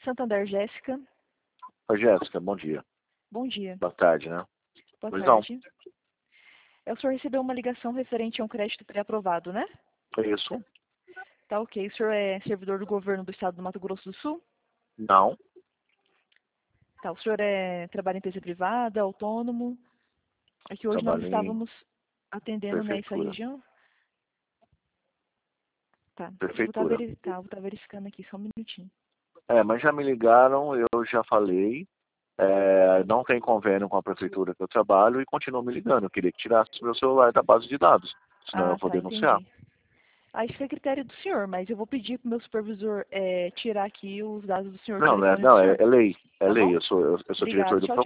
Santander, Jéssica. Oi, Jéssica, bom dia. Bom dia. Boa tarde, né? Boa Pois tarde. O senhor recebeu uma ligação referente a um crédito pré-aprovado, né? Isso? Tá ok. O senhor é servidor do governo do estado do Mato Grosso do Sul? Não. Tá. O senhor trabalha em empresa privada, autônomo? É que hoje nós Trabalho em estávamos atendendo nessa prefeitura. região. Tá. Prefeitura. Vou estar verificando aqui, só um minutinho. Mas já me ligaram, eu já falei. Não tem convênio com a prefeitura que eu trabalho e continuam me ligando. Eu queria que tirasse meu celular da base de dados, senão eu vou Tá, denunciar. entendi. Isso fica a critério do senhor, mas eu vou pedir para o meu supervisor tirar aqui os dados do senhor, o Não, telefone do não, senhor. é lei. É Tá lei. bom? Eu sou diretor Obrigado. do Tchau,